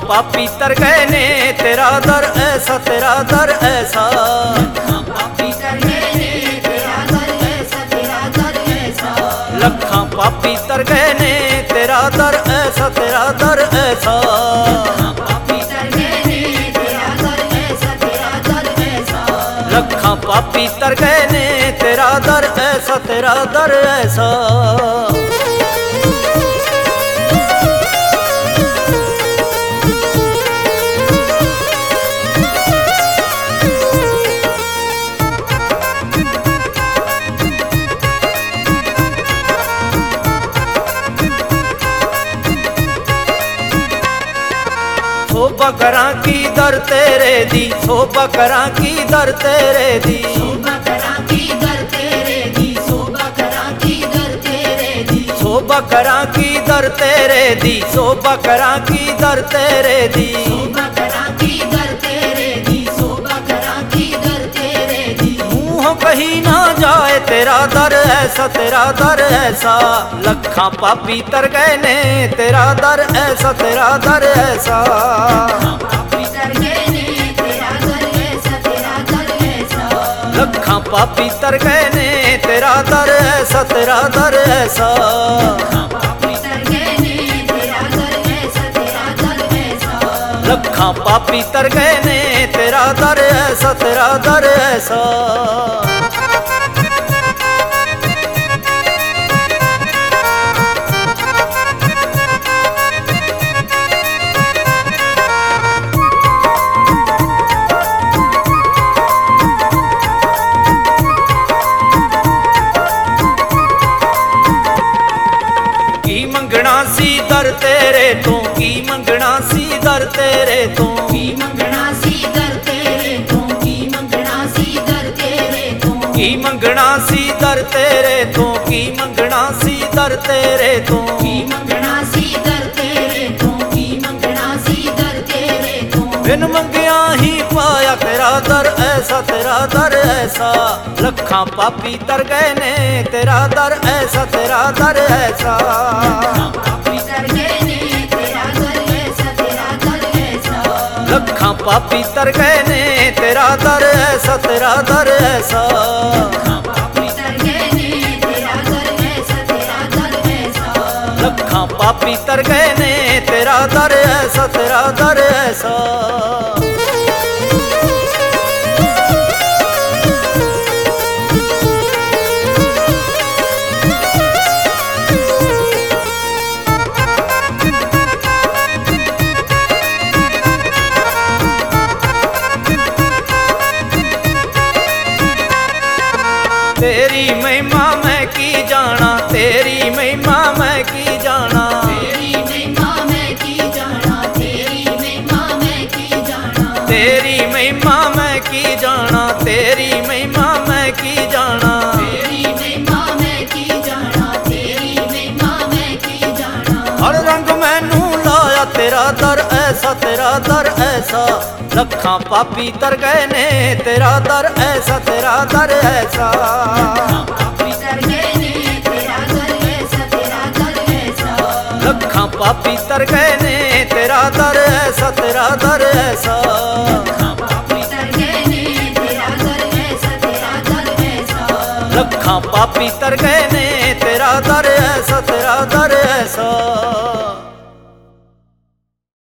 पापी तर गए ने तेरा दर ऐसा, तेरा दर ऐसा। पापी तर गए ने तेरा दर ऐसा, तेरा दर ऐसा। लखां पापी तर गए ने तेरा दर ऐसा, तेरा दर ऐसा। पापी तर गए ने तेरा दर ऐसा, तेरा दर ऐसा। लखां पापी तर गए ने तेरा दर ऐसा, तेरा दर ऐसा। सोबा करा की दर तेरे दी, सोबा करा की दर तेरे दी। सोबा करा की दर तेरे दी, सोबा करा की दर तेरे दी। सोबा करा की दर तेरे दी, सोबा करा की दर तेरे दी। सोबा करा की दर तेरे दी, सोबा करा की दर तेरे दी। मुँह कहीं ना जाए तेरा दर ऐसा, तेरा दर ऐसा। लखां पापी तर गए ने तेरा दर ऐसा, तेरा दर ऐसा। पापी तर गए ने तेरा दर ऐसा, तेरा दर ऐसा। लखां पापी तर गए ने तेरा दर ऐसा, तेरा दर ऐसा। पापी तर गए ने तेरा दर ऐसा, तेरा दर ऐसा। लखां पापी तर गए ने तेरा दर ऐसा, तेरा दर ऐसा। की मंगना सी दर तेरे तो, की मंगना सी दर तेरे तो। की मंगना सी दर तेरे तो, की मंगना सी दर तेरे तो। की मंगना सी दर तेरे तो, की मंगना सी दर तेरे तो। की मंगना सी दर तेरे तो, की मंगना सी दर तेरे तो। बिन मंगिया ही पाया तेरा दर ऐसा, तेरा दर ऐसा। लखां पापी तर गए ने तेरा दर ऐसा, तेरा दर ऐसा। पापी तर गए ने तेरा दर ऐसा, तेरा दर ऐसा। लखां पापी तर गए ने तेरा दर ऐसा, तेरा दर ऐसा। पापी तर गए ने तेरा दर ऐसा, तेरा दर ऐसा। लखां पापी तर गए ने तेरा दर ऐसा, तेरा दर ऐसा। तेरी महिमा मैं की जाना, तेरी महिमा मैं की जाना। तेरी महिमा मैं की जाना, तेरी महिमा मैं की जाना। तेरी महिमा मैं की जाना, तेरी महिमा मैं की जाना। तेरी महिमा मैं की जाना, तेरी महिमा मैं की जाना। हर रंग मैनू लाया तेरा दर ऐसा, तेरा दर ऐसा। लखां पापी तर गए ने तेरा दर ऐसा, तेरा दर ऐसा। पापी तर गए ने तेरा दर ऐसा, तेरा दर ऐसा। लखां पापी तर गए ने तेरा दर ऐसा, तेरा दर ऐसा। पापी तर गए ने तेरा दर ऐसा, तेरा दर ऐसा। लखां पापी तर गए ने